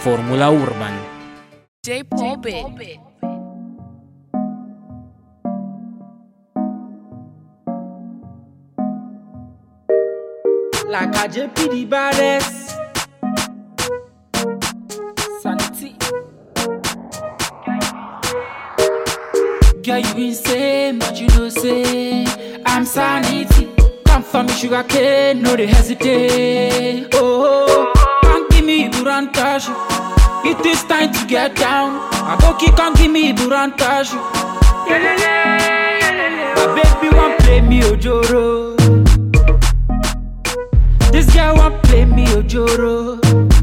Formula Urban. J-Pop. Like a JP the baddest. Sanity. Girl, you insane, but you know say I'm sanity. Come for me, sugar cane, no they hesitate. Oh, can't give me burantage. It is time to get down. Aboki can't give me burantage. My baby won't play me ojoro. This girl won't play me ojoro.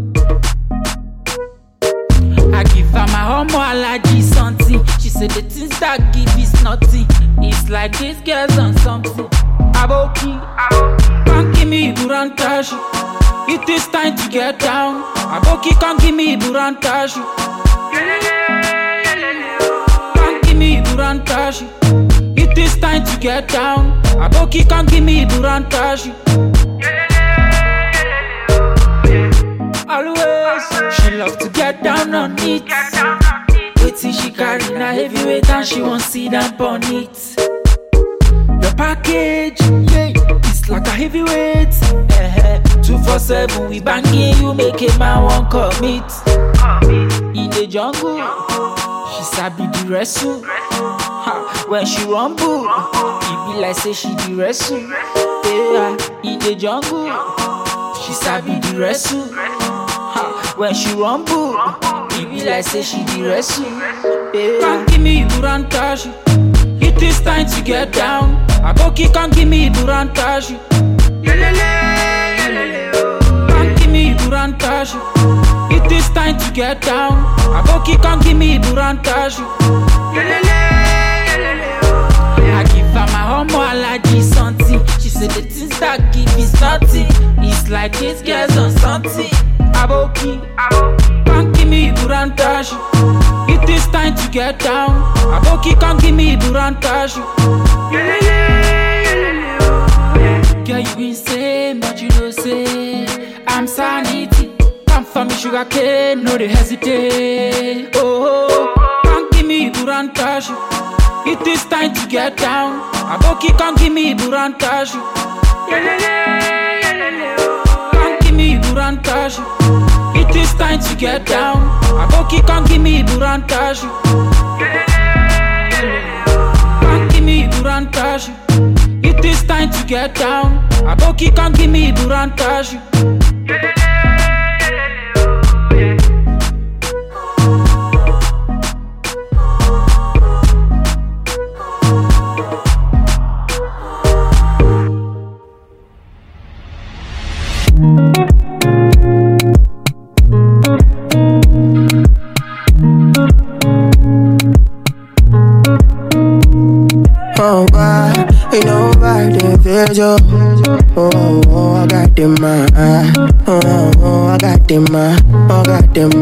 I give her my homo allergy something. She said the things that give is nothing. It's like this girl's on something. Aboki, can't give me burantage. It is time to get down. Aboki can't give me burantage. Can't give me burantage. It is time to get down. Aboki can't give me burantage. Always, she love to get down on it. Wait till she carry na heavyweight and she won't sit down on it. The package, yeah, it's like a heavyweight. 247, we banging, you make a man won't commit. In the jungle, she sabi the wrestle. When she rumble, it be like say she the wrestle. Yeah, in the jungle, she sabi the wrestle. When she rumble, it be like say she the wrestle. Yeah. Can't give me burantage. It is time to get down. Aboki can't give me burantage. Can't give me burantage. It is time to get down. Aboki can't give me burantage. I give her my homo allergy something. She said the things that give is nothing. It's like this girl's on something. Aboki, can't give me burantage. It is time to get down. Aboki can't give me burantage. Girl, you insane, but you know say I'm sanity. Come for me, sugar cane, no they hesitate. Oh, can't give me burantage. It is time to get down. Aboki can't give me burantage. Can't give me burantage. It is time to get down. Aboki can't give me burantage. Can't give me burantage. It is time to get down. Aboki can't give me burantage. Oh, why ain't nobody feels you? Oh, I got them, oh, I got them, I got them,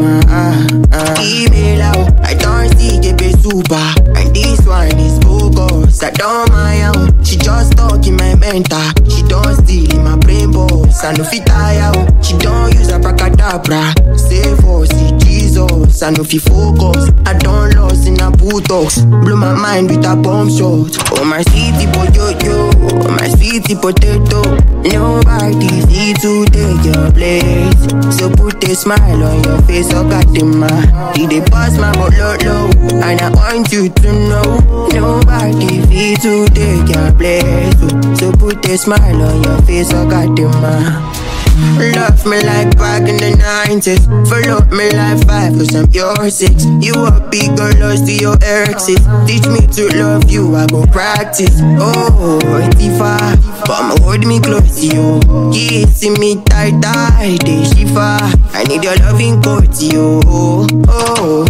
email out, I don't see GB super. And this one is focus, I don't mind. She just talk in my mentor. She don't steal in my brain boss. I no fit tire. She don't use a bracadabra. Say for see Jesus. I no fit focus. I don't lost in a botox. Blow my mind with a bomb shot. Oh my city potato, oh my city potato. Nobody see to take your place. So put a smile on your face. I got them, did they pass my bottle low? And I want you to know nobody see to take your place. So put a smile on your face. I got them, love me like back in the 90s. Follow me like 5 cause I'm your 6. You a big girl lost to your exes. Teach me to love you, I go practice. Oh, Tifa, come hold me close to you. Kissing me tight, tight, Shifa. I need your loving coat to you. Oh,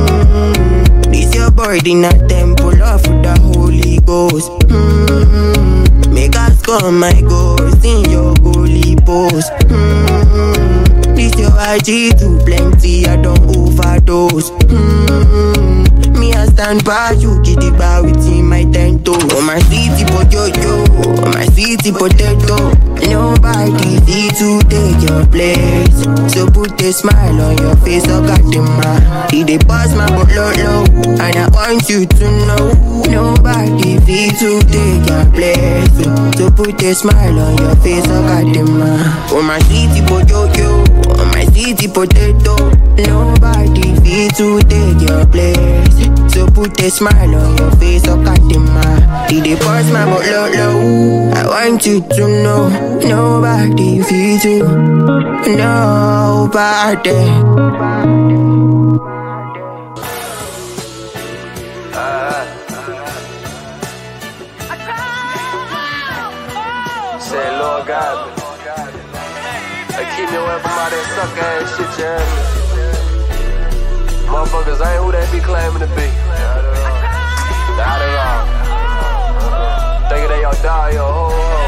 this your bird in a temple of the Holy Ghost. Make us come, my ghost in your holy post. This your IG too plenty, I don't overdose. Me I stand by you, kitty bar within my tent toe. Oh my city potato, oh my city potato. Nobody see to take your place. So put a smile on your face, oh God, man. He dey pass my butt low, and I want you to know nobody fit to take your place. So put a smile on your face, oh God, man. Oh my city potato, oh my city potato, nobody fit to take your place. So put a smile on your face, oh God, man. He dey pass my butt low, I want you to know nobody fit to, nobody. Say Lord God, hey, keep me away from all that suck ass shit, you heard me? Motherfuckers ain't who they be claiming to be. Not at all. Thinking they your dog, your whole hoe.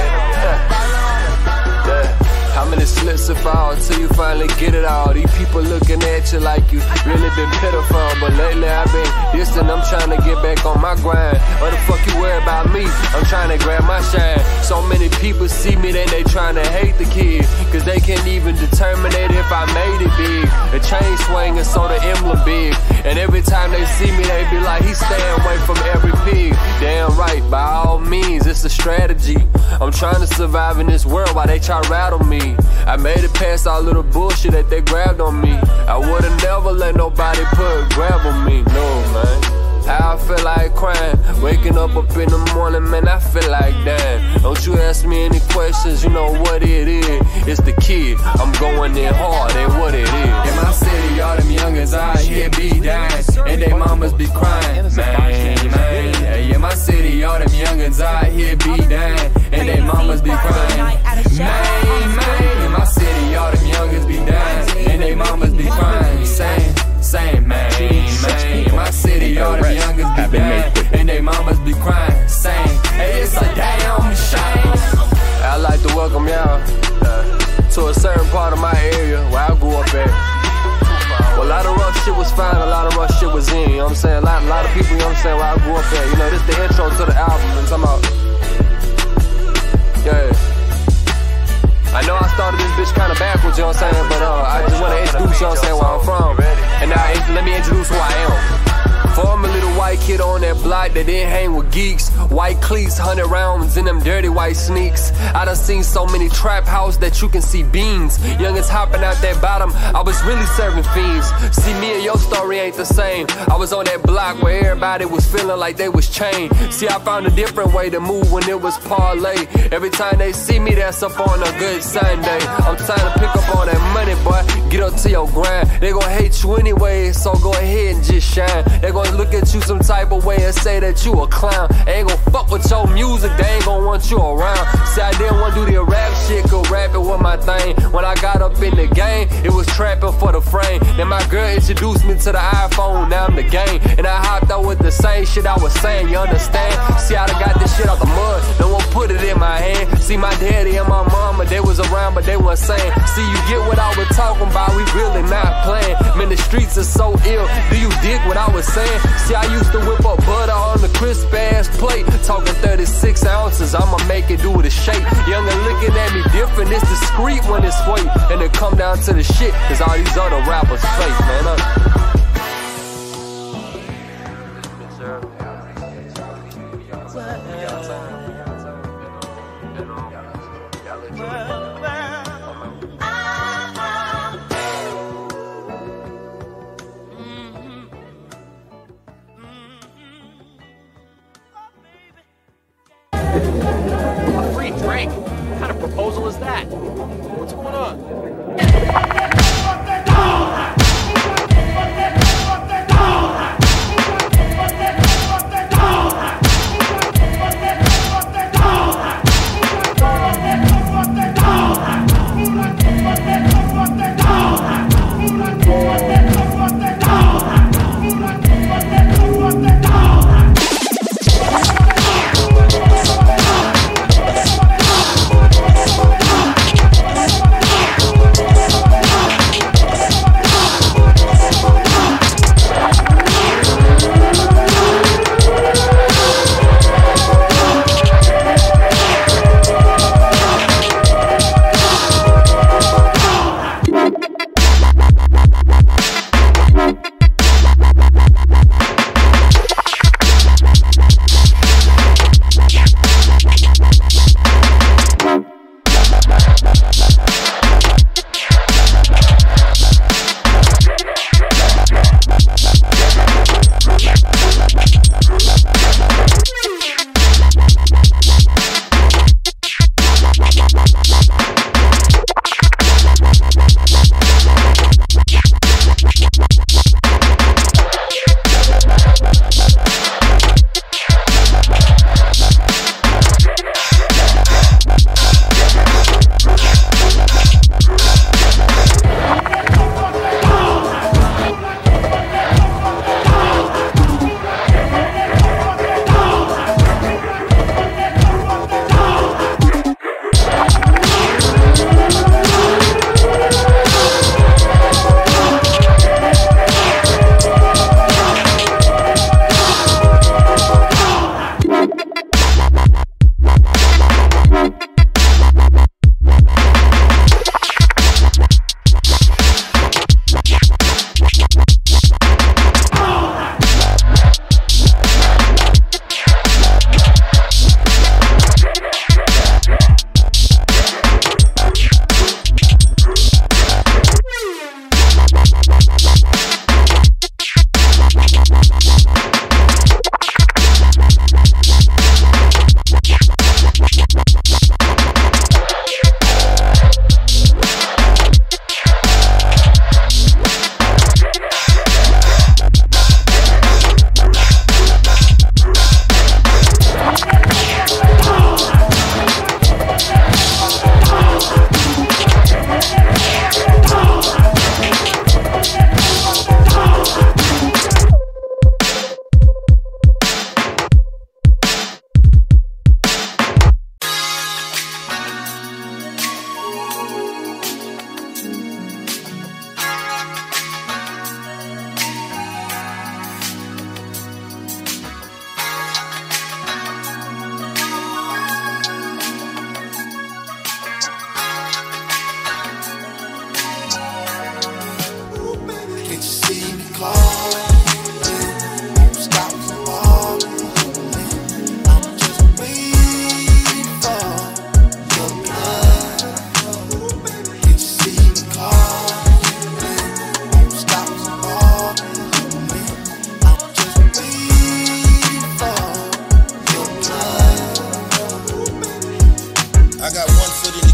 Yeah. How many slips and fall till you finally get it all? These people looking at you like you really been pitiful. But lately I've been distant, I'm trying to get back on my grind. What the fuck you worry about me? I'm trying to grab my shine. So many people see me, then they trying to hate the kid, cause they can't even determine it if I made it big. The chain swinging, so the emblem big. And every time they see me, they be like, he's staying away from every pig. Damn right, by all means, it's a strategy. I'm trying to survive in this world while they try to rattle me. I made it past all little bullshit that they grabbed on me. I would've never let nobody grab on me, no man. How I feel like crying, waking up in the morning, man, I feel like dying. Don't you ask me any questions, you know what it is. It's the kid, I'm going in hard, and what it is. In my city, all them youngins out here be dying, and they mamas be crying, man. Hey, in my city, all them youngins out here be dying, and they mamas be crying, man. In my city, all them youngins be dying, and they mamas be crying, same, man. In my city, all them youngins be dying, and they mamas be crying, same. Hey, it's a damn shame. I'd like to welcome y'all to a certain part of my area where I grew up at. Well, a lot of rough shit was fine, a lot of rough shit was in, you know what I'm saying? A lot of people, you know what I'm saying, where I grew up at. You know, this the intro to the album, and talking about, yeah. I know I started this bitch kinda backwards, you know what I'm saying, but I just wanna introduce, you know what I'm saying, where I'm from. And now let me introduce who I am. Former little white kid on that block that didn't hang with geeks. White cleats, 100 rounds in them dirty white sneaks. I done seen so many trap house that you can see beans. Youngins hopping out that bottom, I was really serving fiends. See, me and your story ain't the same. I was on that block where everybody was feeling like they was chained. See, I found a different way to move when it was parlay. Every time they see me, that's up on a good Sunday. I'm trying to pick up all that money, boy. Get up to your grind. They gon' hate you anyway, so go ahead and just shine. They gon' look at you some type of way and say that you a clown. They ain't gon' fuck with your music, they ain't gon' want you around. See, I didn't want to do the rap shit, cause rapping was my thing. When I got up in the game, it was trapping for the frame. Then my girl introduced me to the iPhone, now I'm the game. And I hopped out with the same shit I was saying, you understand? See, I done got this shit out the mud, no one put it in my hand. See, my daddy and my mama, they was around, but they wasn't saying. See, you get what I was talking about, we really not playing. Man, the streets are so ill, do you dig what I was saying? See, I used to whip up butter on the crisp ass plate. Talking 36 ounces, I'ma make it do the shape. Youngin' looking at me different, it's discreet when it's weight. And it come down to the shit, cause all these other rappers fake, man. Free drink? What kind of proposal is that? What's going on?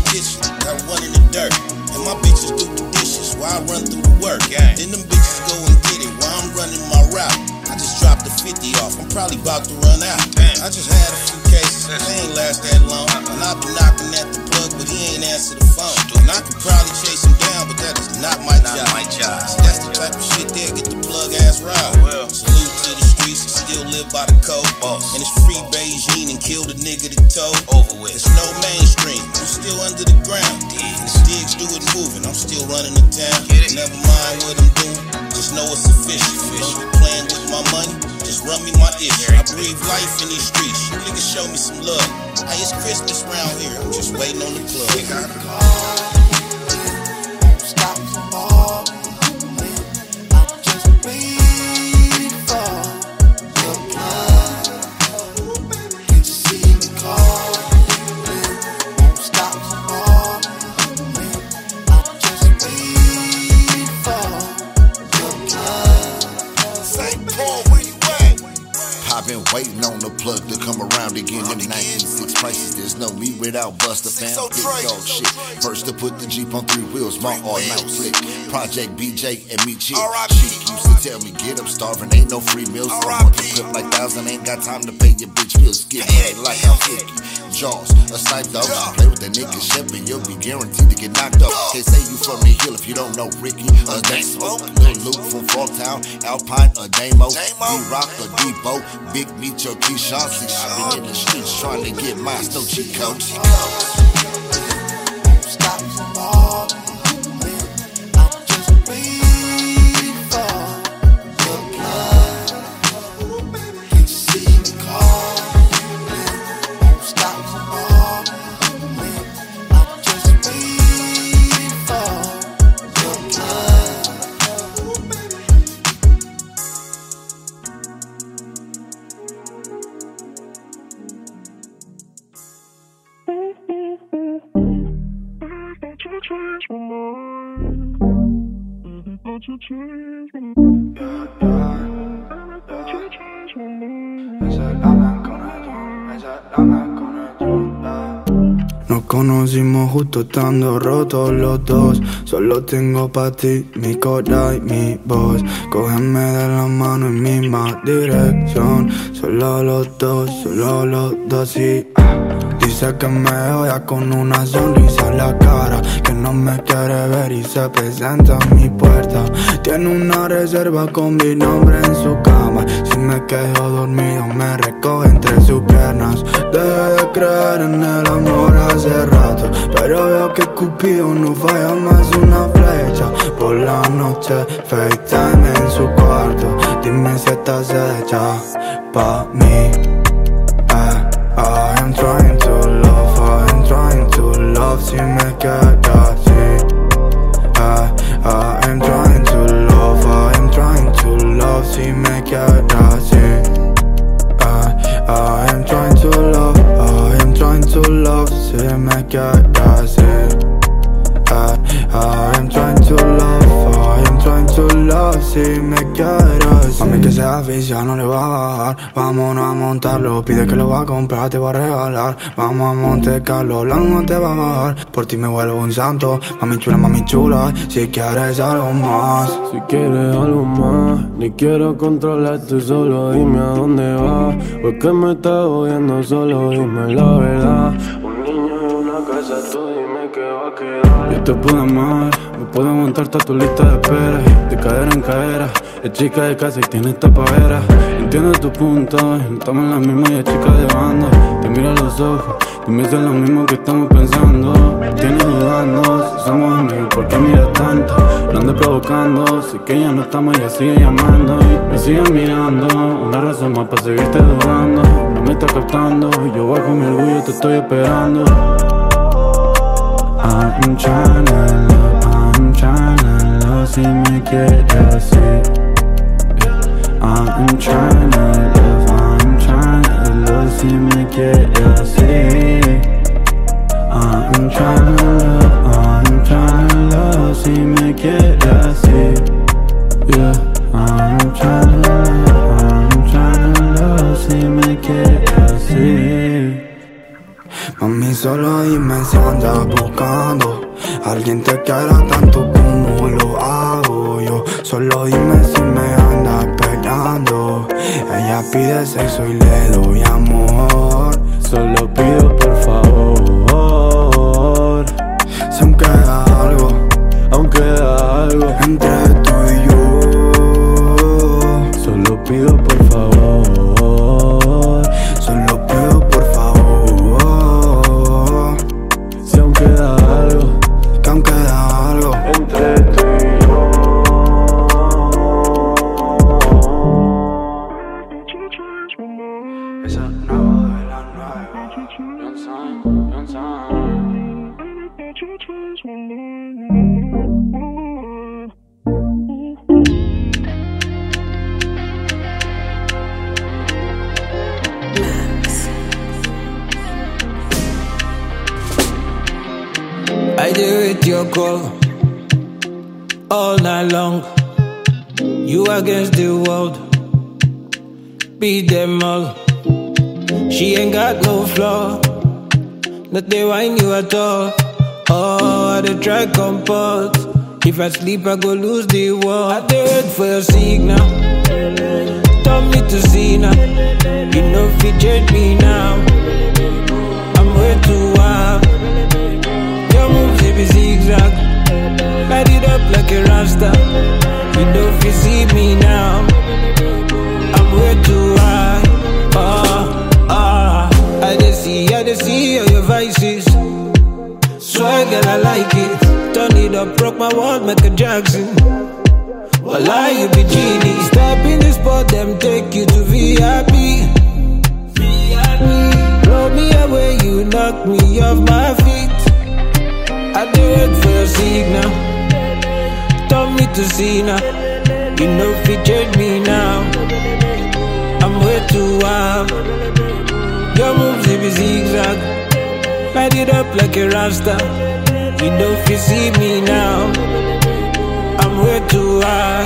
kitchen, got one in the dirt. And my bitches do the dishes while I run through the work. Then them bitches go and get it while I'm running my route. I just dropped the 50 off, I'm probably about to run out. I just had a few cases, they ain't last that long. And I been knocking at the plug, but he ain't answer the phone. And I could probably chase him down, but that is not my job. See, that's the type of shit there, get the plug ass route. Salute to the streets, still live by the code. And it's free Beijing and kill the nigga that told. Over with. It's no mainstream, I'm still under the ground. And the sticks do it moving, I'm still running the town. Never mind what I'm doing, just know it's official. Don't be playing with my money, just run me my issue. I breathe life in these streets, you niggas show me some love. Hey, it's Christmas round here, I'm just waiting on the plug. Stop falling, I'm just waiting for your blood. Can't you see me calling? Won't stop falling, I'm just waiting for your blood. St. Paul, where you at? I've been waiting on the plug to come around again. Them 96 prices, there's no me without Buster fam. Big dog shit. First to put the Jeep on 3 wheels, my all out slick. Project BJ and me chill. She used to tell me, get up starving, ain't no free meals. I want to clip like 1,000, ain't got time to pay your bitch bills. Get money like I'm 50. Jaws, a snipe dog. Play with that nigga ship and you'll be guaranteed to get knocked off. They say you from the hill if you don't know Ricky or Day Smoke. Lil Luke from Frogtown, Alpine or Damo, D-Rock or Depot. Big meet your key shots. I've been in the streets trying to get my no cheat codes. Stop falling, I'm just waiting for your blood. Can't you see me calling? Won't stop falling, I'm just waiting for your blood. Nos conocimos justo estando rotos los dos. Solo tengo pa' ti mi corazón y mi voz. Cógeme de la mano en misma dirección. Solo los dos y dice que me odia con una sonrisa en la cara, que no me quiere ver y se presenta en mi puerta. Tiene una reserva con mi nombre en su cama. Si me quedo dormido me recoge entre sus piernas. Dejé de creer en el amor hace rato, pero veo que Cupido no falla más una flecha. Por la noche, FaceTime en su cuarto. Dime si estás hecha pa' mí. I am trying to love, I am trying to love. Si me quedas así. I am trying to love, I am trying to love. Si me quedas así. I am trying to love, I am trying to love. Si me quedas así. I am trying to love, I am trying to love. Si me quieres, mami, que sea oficial, no le va a bajar. Vámonos a montarlo, pide que lo va a comprar, te va a regalar. Vamos a Monte Carlo, la no te va a bajar. Por ti me vuelvo un santo, mami chula. Si quieres algo más, si quieres algo más, ni quiero controlarte, solo dime a dónde vas. Porque me estás oyendo, solo dime la verdad. Un niño en una casa, tú dime que va a quedar. Yo te puedo amar, me puedo aguantar toda tu lista de espera. De cadera en cadera, es chica de casa y tiene tapadera. Entiendo tu punto, no estamos en la misma y es chica de banda. Te miro a los ojos, dime si es lo mismo que estamos pensando. Tienes dudando, si somos amigos, ¿por qué miras tanto? No andes provocando, sé que ya no estamos, ella sigue llamando y me sigue mirando. Una razón más para seguirte dudando. No me estás captando, yo bajo mi orgullo, te estoy esperando. I'm tryna love, si me quieres así. I'm tryna love, si me quieres así. I'm tryna love, si me quieres así. Yeah, I'm tryna love, si me quieres así. Mami, solo dime si andas buscando alguien te quiera tanto como lo hago yo. Solo dime si me andas peleando. Ella pide sexo y le doy amor. Solo pido por favor. Si aún queda algo, entre tú y yo. Solo pido por favor. Solo pido por favor. Si aún queda algo, que aún queda algo entre tú y yo. Esa nueva es la nueva. I deal with your call all night long. You against the world, beat them all. She ain't got no flaw, not they whine you at all. Oh, I dey try comport. If I sleep, I go lose the war. I dey wait for your signal. Tell me to see now. You know if you change me now, I'm way too wild. Your moves, they be zigzag. Light it up like a rasta. You know if you see me now, I'm way too high. I just see all your vices. Swear, girl, I like it. Turn it up, rock my world, Michael Jackson. Wallah, you be genie. Step in the spot, them take you to VIP. Blow me away, you knock me off my feet. I do it for your signal. Tell me to see now. You know if you change me now, I'm way too wild. Your moves, they be zigzag. Light it up like a rasta. You know if you see me now, I'm way too high.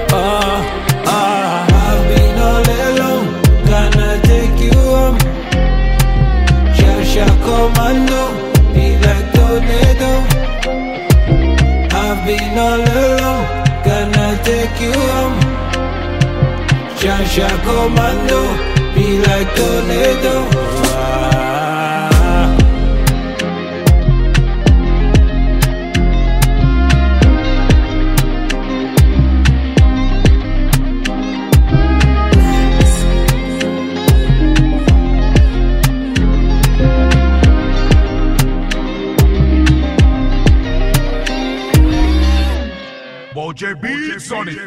I've been all alone, gonna take you home. Shasha commando, be like tornado. I've been all alone, gonna take you home. Shasha commando, be like tornado. OJ Beats on it.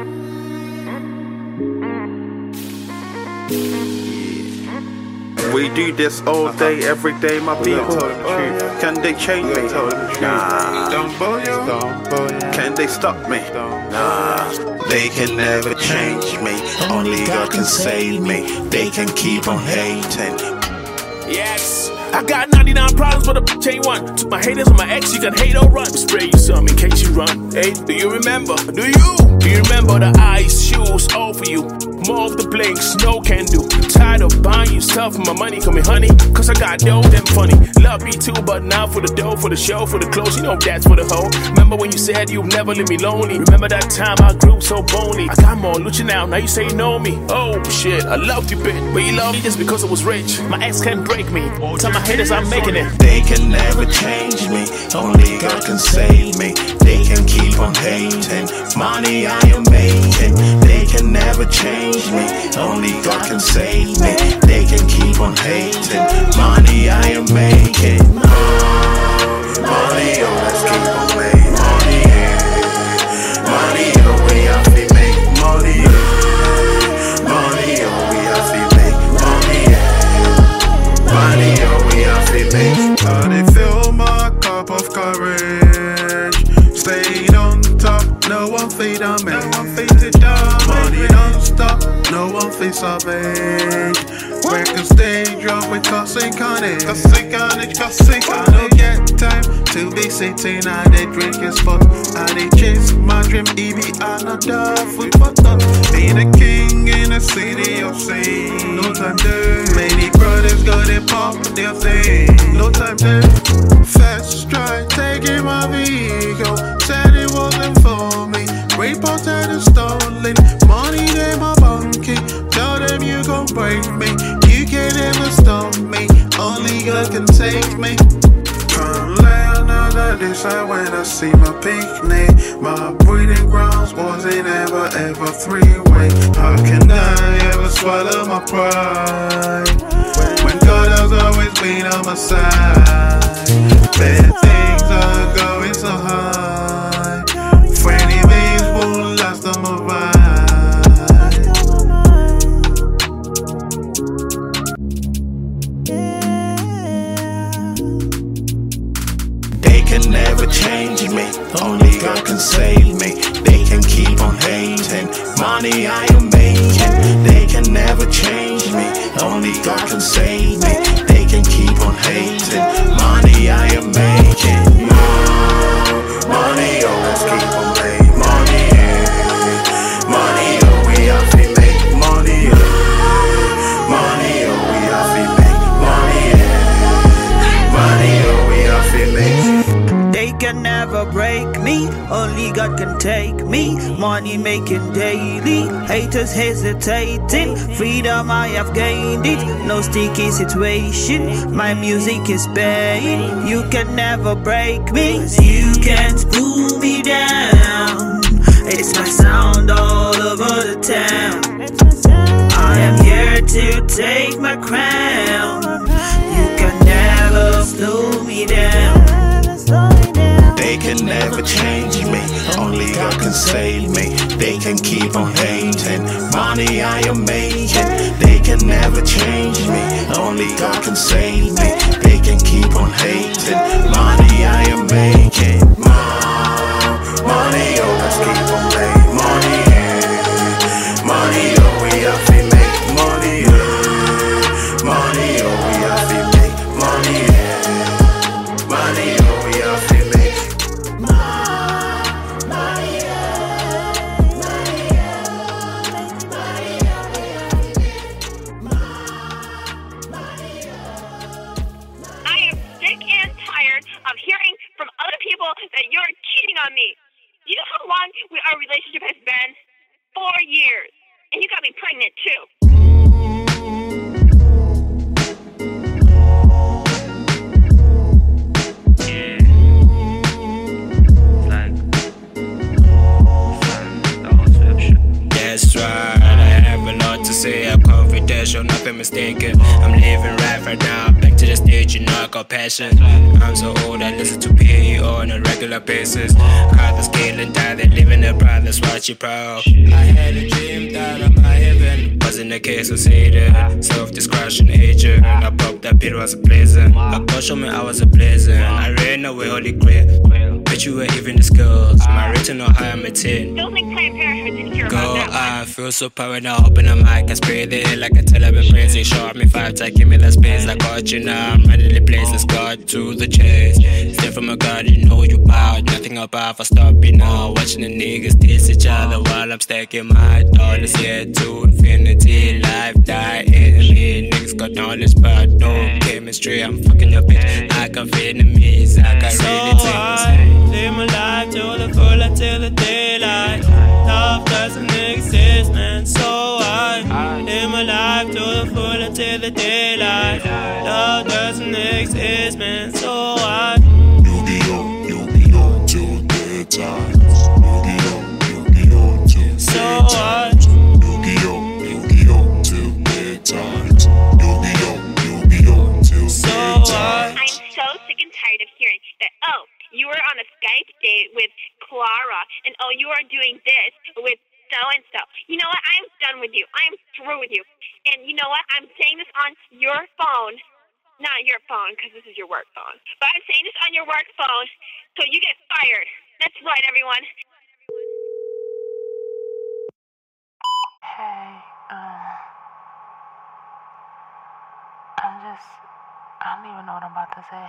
We do this all day, every day, my people. Can they change me? Nah. Can they stop me? Nah. They can never change me. Only God can save me. They can keep on hating. Yes. I got 99 problems, but a bitch ain't one. Took my haters on my ex, you can hate or run. Spray you some in case you run. Hey, do you remember? Do you? Do you remember the ice, shoes, all for you? More of the blinks, no can do. Tired of buying you stuff, my money coming, honey. Cause I got dough, them funny. Love me too, but now for the dough, for the show, for the clothes, you know that's for the hoe. Remember when you said you'd never leave me lonely? Remember that time I grew so bony? I got more lucha now you say you know me. Oh shit, I loved you, bitch, but you love me just because I was rich. My ex can't break me. Tell my haters I'm making it. They can never change me. Only God can save me. They can keep on hating. Money I am making. They can never change me. Only God can save me. They can keep on hating. Money I am making. Oh, money, oh, let's keep on making money. Money, oh, we have to make money. Money, oh, we have to make money. Money, oh, we have to make. They fill my cup of courage. Stayed on top, no one feed on me. Money don't stop, no one feeds savage. Break the stage up with cussing carnage. I don't get time to be sitting. I they drink as fuck. I they chase my dream. EB another food for thought. Being a king in a city of sin. No time there. Many brothers got it pop their thing. No I'm dead. Fast drive, taking my vehicle. Said it wasn't for me. Reported and stolen. Money in my bunkie. Tell them you gon' break me. You can't ever stop me. Only God can take me. Can't lay another decide when I see my picnic. My breeding grounds wasn't ever three-way. How can I ever swallow my pride when God has always been on my side? Bad things are going so high. Friendly means won't last on my ride. They can never change me, only God can save me. They can keep on hating, money I am making. They can never change me, only God can save me. They can keep on hating, money I am making. Money, oh, let's keep on making money. Money, oh, we have to make money. Money, oh, we have to make money. Money, oh, we have to make. They can never break me, only God can take me. Money making daily, haters hesitating. Freedom I have gained it, no sticky situation. My music is paying, you can never break me. You can't pull me down, it's my sound all over the town. I am here to take my crown. You can never slow me down. They can never change me, only God can save me. They can keep on hating, money I am making. They can never change me, only God can save me. They can keep on hating, money I am making. Money, oh, let's keep on making money. Money, oh, we have to make money. Money, oh, we have to make money. Money, oh, we have to make. That you're cheating on me. You know how long our relationship has been? 4 years. And you got me pregnant too. That's right, I have a lot to say, I'm confidential, nothing mistaken. I'm living right now, back to the stage, you know I got passion. I'm so old, I listen to PE on a regular basis. Got the scale and die, they live in the pride, that's what you proud. I had a dream that I'm my heaven, wasn't the case of Satan. Self-discretion agent, I popped that beat, was a blazer. My God showed me I was a blazer, I ran away, holy grail. Bet you were even the skills, my written on high, I'm a 10. Don't think Planned Parenthood didn't hear Go, about that. I feel so power now, open the mic, I spray the air like I tell I've been crazy. Shot me 5 times, give me the space. I got you now, I'm running the place, let's go to the chase. Step from my God, you know you bowed. Nothing about for stop you now. Watching the niggas diss each other while I'm stacking my dollars. Yeah, to infinity, life, die, enemy. Niggas got knowledge, but no chemistry. I'm fucking your bitch, I got enemies, I got really things. Live my life to the full until the daylight. Love doesn't exist, man, so I live my life to the full until the daylight. Love doesn't exist, man, so I Yu-Gi-Oh till bedtime. Yu-Gi-Oh till so I Yu-Gi-Oh till bedtime. Yu-Gi-Oh till bedtime. I'm so sick and tired of hearing that, oh, you were on a Skype date with Clara, and oh, you are doing this with so-and-so. You know what? I am done with you. I am through with you. And you know what? I'm saying this on your phone. Not your phone, because this is your work phone. But I'm saying this on your work phone, so you get fired. That's right, everyone. Hey, I don't even know what I'm about to say.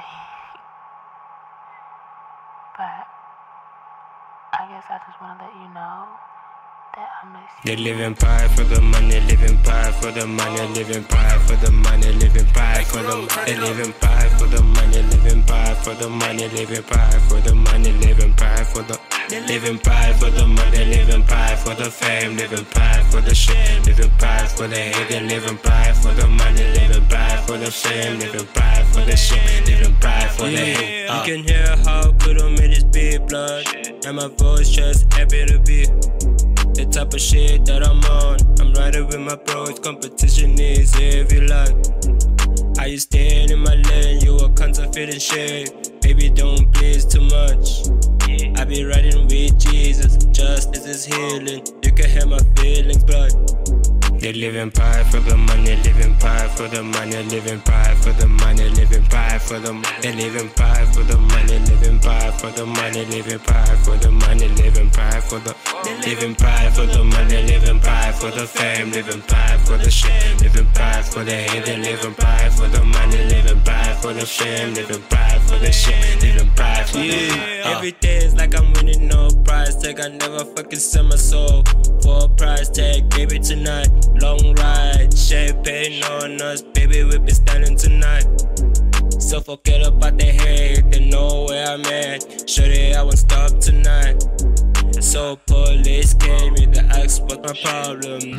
But I guess I just want to let you know that I miss you. They live in pride for the money, live in pride for the money, live in pride for the money, live in pride for the money, they live in pride for for the money, living pride for the money, living pride for the money, living pride for the living pride for the money, living pride for the fame, living pride for the shit, living pride for the hate, living pride for the money, living pride for the fame, living pride for the shit, living pride for the hate. You can hear how good I'm in this beat, blood, and my voice just happy to be the type of shit that I'm on. I'm riding with my bros, competition is heavy like. Are you staying in my lane? You a counterfeit in shape. Baby, don't please too much. I be riding with Jesus, justice is healing. You can hear my feelings, blood. They live in pride for the money, live in pride for the money, live in pride for the money, live in pride for the money. They live in pride for the money, live in pride for the money, live in pride for the money, live in pride for the live in pride for the money, live in pride for the fame, live in pride for the shit, live in pride for the hate, they live in pride for the money, live in pride for the fame, live in pride for the shit, live in pride for the every day is like I'm winning no prize tag. I never fucking sell my soul for a price tag, baby tonight. Long ride, champagne on us, baby, we be standing tonight. So forget about the hate, they know where I'm at. Shorty, I won't stop tonight. So police came me to ask what's my problem.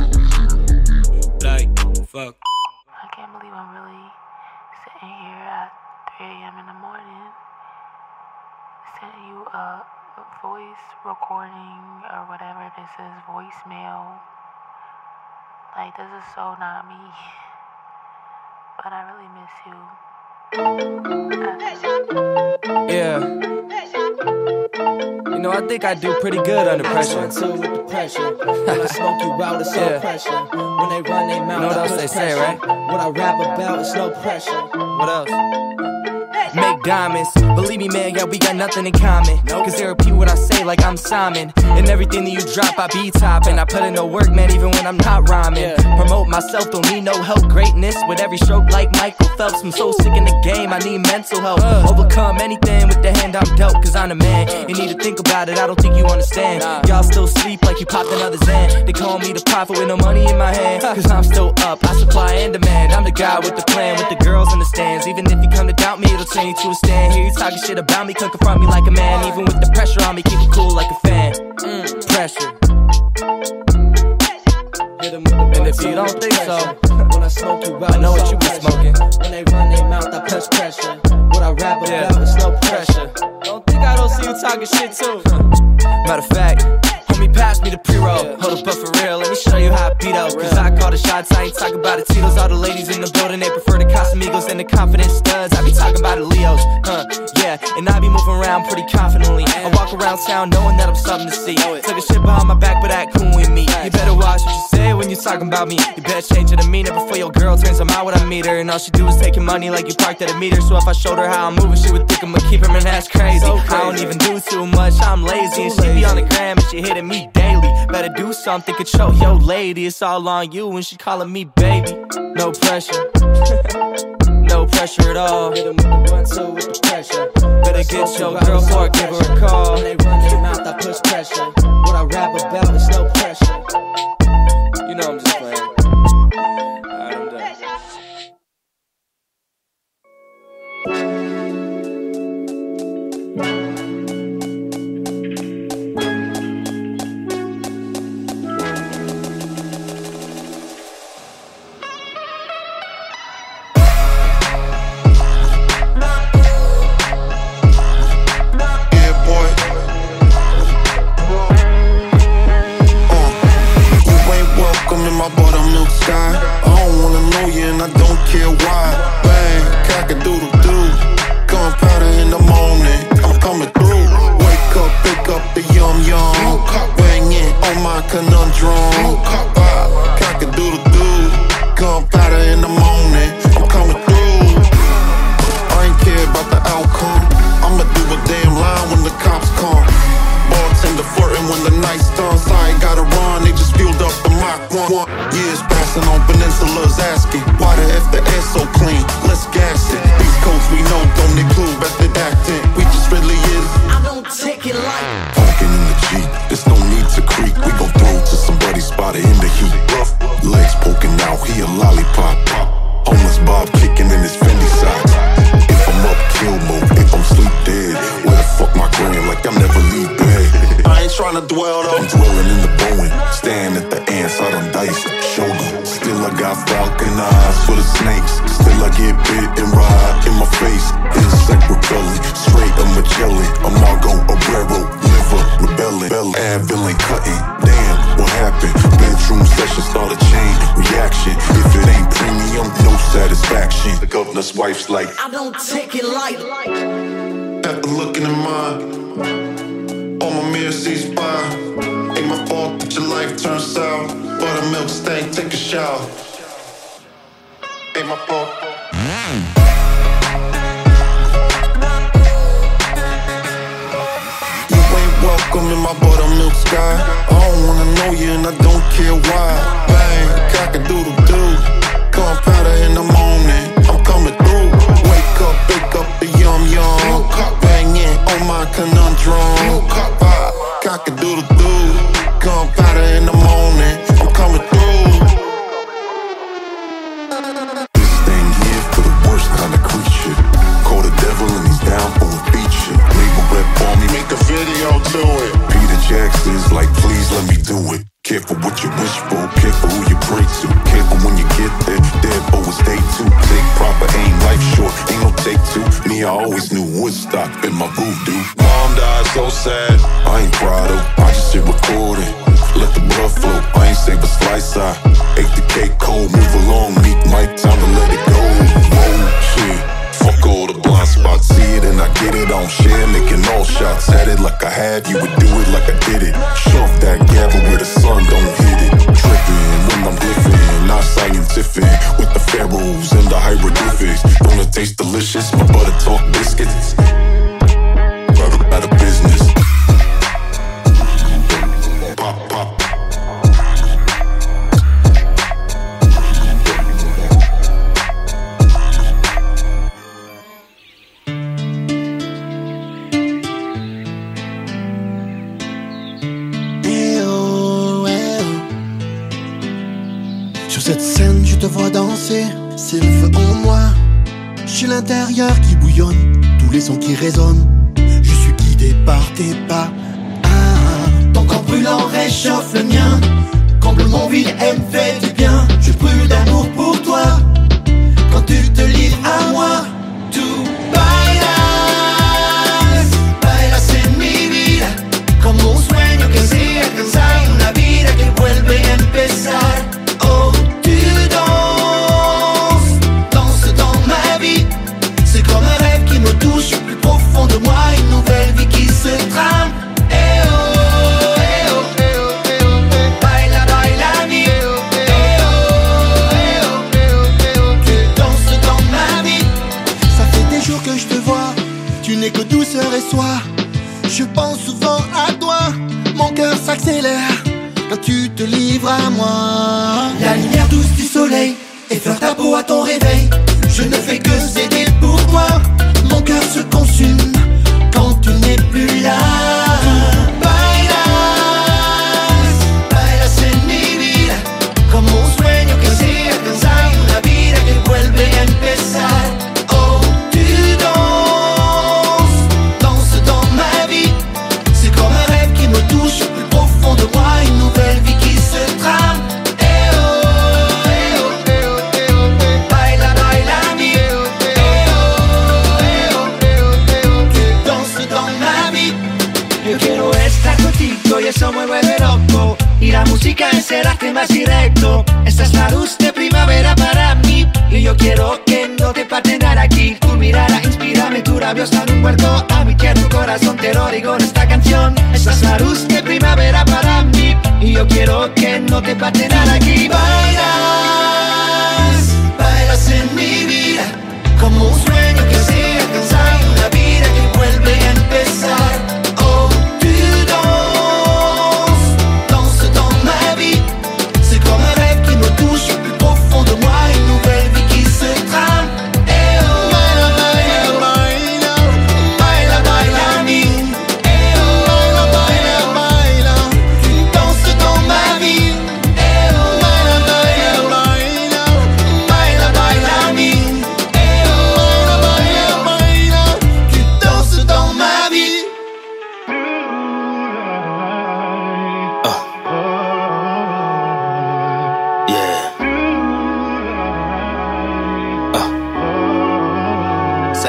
Like, fuck. I can't believe I'm really sitting here at 3 a.m. in the morning, sending you a voice recording or whatever this is, voicemail. Like, this is so not me, but I really miss you. Yeah. You know, I think I do pretty good under pressure. Too with the pressure. When I smoke you out, it's no pressure. When they run their mouth, you know what else they say, right? What I rap about, it's no pressure. What else? Make diamonds. Believe me, man, yeah, we got nothing in common. Cause they repeat what I say like I'm Simon. And everything that you drop, I be topping. I put in no work, man, even when I'm not rhyming. Promote myself, don't need no help. Greatness with every stroke like Michael Phelps. I'm so sick in the game, I need mental health. Overcome anything with the hand I'm dealt. Cause I'm the man, you need to think about it, I don't think you understand. Y'all still sleep like you popped another Xan. They call me the prophet with no money in my hand. Cause I'm still up, I supply and demand. I'm the guy with the plan, with the girls in the stands. Even if you come to doubt me, it'll change to a stand. Hear you talking shit about me, come confront me like a man. Even with the pressure on me, keep it cool like a fan. Pressure. And if you don't think so, when I smoke you out, I know what you be smoking. When they run their mouth, I push pressure. What I rap about, it's no pressure. Don't think I don't see you talking shit too. Matter of fact, homie, pass me the pre-roll. Hold up, but for real, let me show you how I beat up. Cause I call the shots, I ain't talking about the Tito's. All the ladies in the building, they prefer the Casamigos and the confident studs. I be talking about the Leos, yeah. And I be moving around pretty confidently. I walk around town knowing that I'm something to see. Took a shit behind my back, but that cool with me. You better watch what you say when you talking about me. You better change your demeanor before your girl turns them out when I meet her. And all she do is taking money like you parked at a meter. So if I showed her how I'm moving, she would think I'ma keep her, man, that's crazy. I don't even do too much, I'm lazy. And she be on the gram and she hitting me daily. Better do something, control your lady. It's all on you when she calling me baby. No pressure. No pressure at all. Hit 'em with the 1-2 with the pressure. Better get your girl before I give her a call. When they run their mouth, I push pressure. What I rap about is no pressure. You know I'm just playing. Alright, I'm done. bit and ride in my face. Insect repellent, straight a Magellan, a Margot Obrero, liver rebelling, Advil ain't cutting. Damn, what happened? Bedroom session start a chain reaction. If it ain't premium, no satisfaction. The governor's wife's like, I don't take it light. After looking in mine, all my mirror sees fire. Ain't my fault that your life turned sour. Buttermilk stank, take a shower. Ain't my fault. You ain't welcome in my buttermilk sky. I don't wanna know you and I don't care why. Bang, cock-a-doodle-doo. Corn powder in the morning, I'm coming through. Wake up, bake up the yum-yum. Bang in on my conundrum. Cock-a-doodle-doo. Corn powder in the morning, I'm coming through. this thing here for the worst kind of creature. Call the devil and he's down for a feature. Label rep on me, make a video to it. Peter Jackson's like, please let me do it. Careful what you wish for, careful who you pray to. Careful when you get there, dead always stay too. Take proper aim, life short, ain't no take two. Me, I always knew Woodstock been my voodoo. Mom died so sad, I ain't proud of. I just hit recording, let the blood flow. I ain't save a slice, I ate the cake cold. Move along, meet Mike, time to let it go. Whoa, shit. Fuck all the blind spots, see it and I get it on share, making all shots. Had it like I had, you would do it like I did it. Shove that gavel where the sun don't hit it. Tripping when I'm glyphing, not scientific. With the pharaohs and the hieroglyphics. Don't it taste delicious? My butter talk biscuits. Out of business. Pop, pop. Sur cette scène, je te vois danser, c'est le feu en moi. J'ai l'intérieur qui bouillonne, tous les sons qui résonnent. Je suis guidé par tes pas. Ton corps brûlant réchauffe le mien. Comble mon vide et me fait du bien. Je brûle d'amour pour toi. Quand tu te livres à moi, tout bailas, bailas en mi vida. Como un sueño que sigue alcanzar una vida que vuelve a empezar. Oh, tu danses, danses dans ma vie. C'est comme un rêve qui me touche au plus profond de moi. Une nouvelle vie qui se trame. Eh oh, eh oh, eh oh, eh oh, baila, baila mi. Eh oh, eh oh, eh oh, eh oh, tu danses dans ma vie. Ça fait des jours que je te vois, tu n'es que douceur et soie. Je pense souvent à toi, mon cœur s'accélère quand tu te livres à moi. La lumière douce du soleil effleure ta peau à ton réveil. Je ne fais que céder pour toi. Mon cœur se consume quand tu n'es plus là. Bailas, bailas en mi vida. Como un sueño que sigue alcanzar una vida que vuelve a empezar. Oh, tu danses, danses dans ma vie. C'est comme un rêve qui me touche au plus profond de moi. Une nouvelle vie qui se trame. Eh oh, eh oh, eh oh, eh oh, baila, baila mi. Eh oh, eh oh, eh oh, eh oh, eh oh, tu danses dans ma vie. Yo quiero estar contigo y eso me vuelve loco. Y la música es el arte más directo. Esta es la luz de primavera para mí. Y yo quiero que no te parten aquí. Tu mirada inspírame, tus labios dan un huerto a mi tierno corazón. Te lo digo en esta canción. Esta es la luz de primavera para mí. Y yo quiero que no te parten aquí. Bailas, bailas en mi vida. Como un sueño que sigue alcanzar una vida que vuelve a empezar. Oh, tu danses, danses dans ma vie. C'est comme un rêve qui me touche au plus profond de moi. Une nouvelle vie qui se trame. Eh oh, baila, baila, baila, baila, baila mi. Eh oh, baila, baila, baila, tu danses dans ma vie. Eh oh,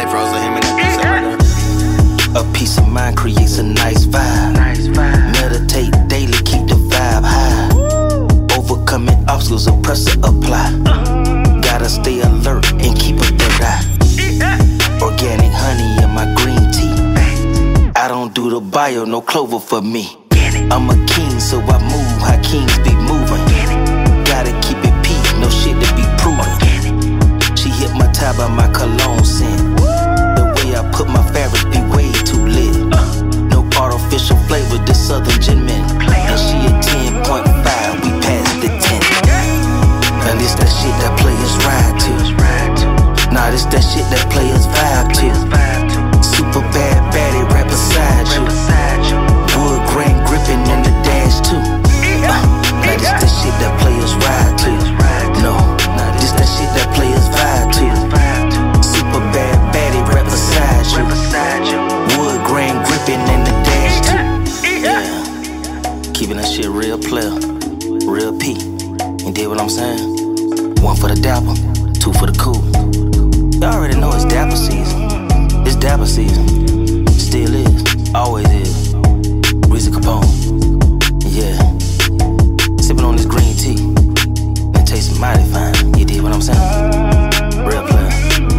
Hey, Frozen, him and that A peace of mind creates a nice vibe. Meditate daily, keep the vibe high. Overcoming obstacles, a pressure apply. Gotta stay alert and keep a third eye. Organic honey in my green tea. I don't do the bio, no clover for me. I'm a king, so I move how kings be moving. Gotta keep it peace, no shit to be proven. She hypnotized by my cologne scent. The way I put my fabric be way too lit. No artificial flavor, this southern gin mint. And she a 10.5, we passed the 10. And this that shit that players ride to. Nah, this that shit that players vibe to. Super bad baddie right beside you. Wood grain gripping in the dash too. Now this that shit that players ride to. No, nah, this that shit that players vibe to. Super bad baddie right beside you. Wood grain gripping in the dash too. Yeah, keeping that shit real player, real P. You dig what I'm saying? One for the dapper, two for the cool. Y'all already know it's dapper season. It's dapper season. Still is, always is. Reezy Capone. Yeah. Sipping on this green tea. It tastes mighty fine. You dig what I'm saying? Real player.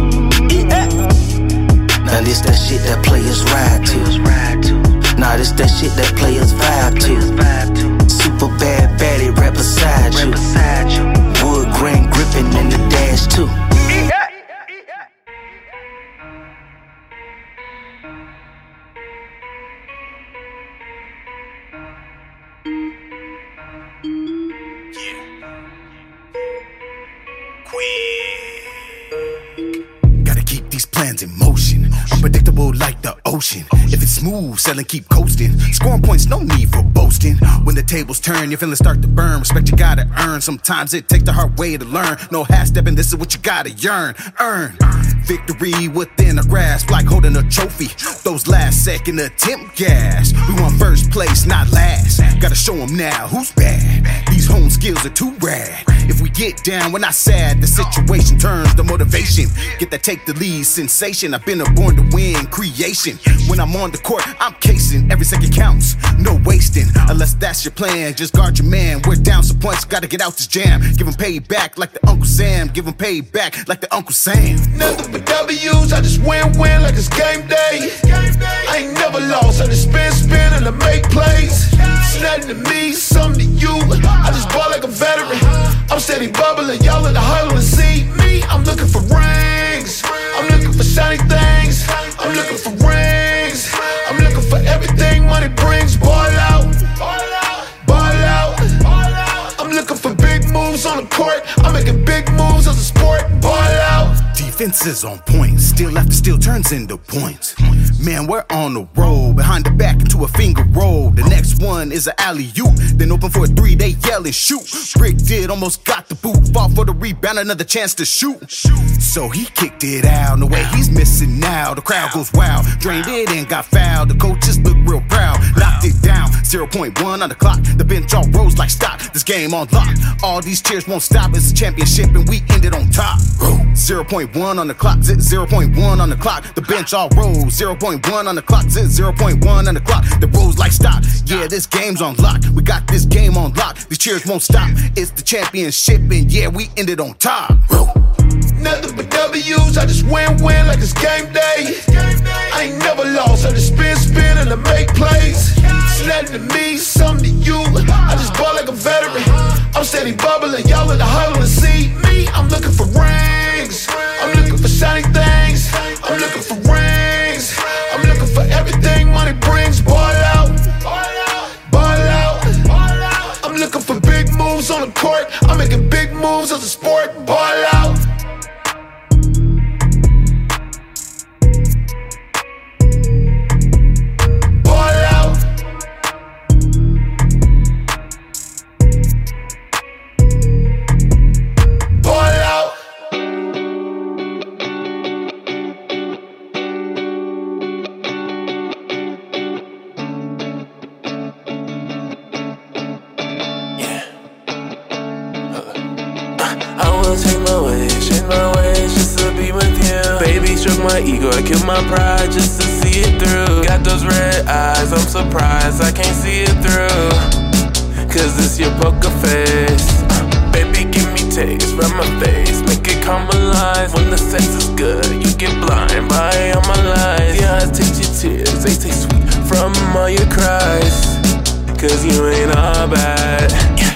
Now this that shit that players ride to. Nah, this that shit that players vibe to. Super bad baddie right beside you. Wood grain gripping in the dash too. Gotta keep these plans in motion. Unpredictable like the ocean. If it's smooth, selling, keep coasting. Scoring points, no need for boasting. When the tables turn, your feelings start to burn. Respect you gotta earn. Sometimes it takes the hard way to learn. No half-stepping, this is what you gotta yearn. Earn victory within a grasp, like holding a trophy. Those last second attempt gas. We want first place, not last. Gotta show them now who's bad. These home skills are too rad. If we get down, we're not sad. The situation turns to motivation. Get that take the lead sensation. I've been born to win creation. When I'm on the court, I'm casing. Every second counts, no wasting. Unless that's your plan, just guard your man. We're down some points, gotta get out this jam. Give him payback like the Uncle Sam. Give him payback like the Uncle Sam. Nothing but W's, I just win like it's game day. I ain't never lost, I just spin and I make plays. It's nothing to me, something to you. I just ball like a veteran. I'm steady bubbling, y'all in the huddle and see me. I'm looking for rings, I'm looking for shiny things. I'm looking for rings, I'm looking for everything money brings. Ball out, ball out. I'm looking for big moves on the court. I'm making big moves as a sport. Ball out. Defense is on point, steal after steal turns into points. Man, we're on the road, behind the back into a finger roll. The next one is an alley-oop, then open for a three, they yell and shoot. Brick did, almost got the boot, fought for the rebound, another chance to shoot. So he kicked it out, the way he's missing now. The crowd goes wild, drained it and got fouled. The coaches look real proud, knocked it down, 0.1 on the clock. The bench all rose like stop, this game on lock. All these cheers won't stop, it's a championship and we ended on top. 0.1 on the clock, 0.1 on the clock. The bench all rose, 0.1 on the clock, 0.1 on the clock. The rolls like stop, yeah, this game's on lock. We got this game on lock, these cheers won't stop. It's the championship and yeah, we ended on top. Nothing but W's, I just win like it's game day. I ain't never lost, I just spin and I make plays. It's nothing to me, something to you. I just ball like a veteran. I'm steady bubbling, y'all in the huddle and see me. I'm looking for rings, I'm looking for shiny things. I'm looking for rings, I'm looking for everything money brings. Ball out, ball out. I'm looking for big moves on the court. I'm making big moves as a sport. Ball out. Ball out. Baby struck my ego, I killed my pride just to see it through. Got those red eyes, I'm surprised I can't see it through. Cause it's your poker face. Baby, give me taste from my face, make it come alive. When the sex is good, you get blind by all my lies. Your eyes taste your tears, they taste sweet from all your cries. Cause you ain't all bad.